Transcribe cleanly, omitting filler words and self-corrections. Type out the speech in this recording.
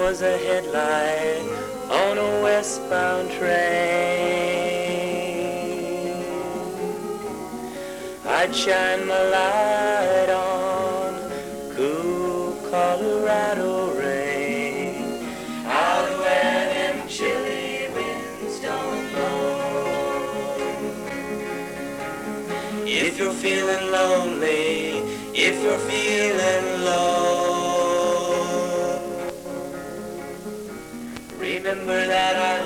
was a headlight on a westbound train, I'd shine my light on cool Colorado rain, out where them chilly winds don't blow. If you're feeling lonely, if you're feeling low, remember that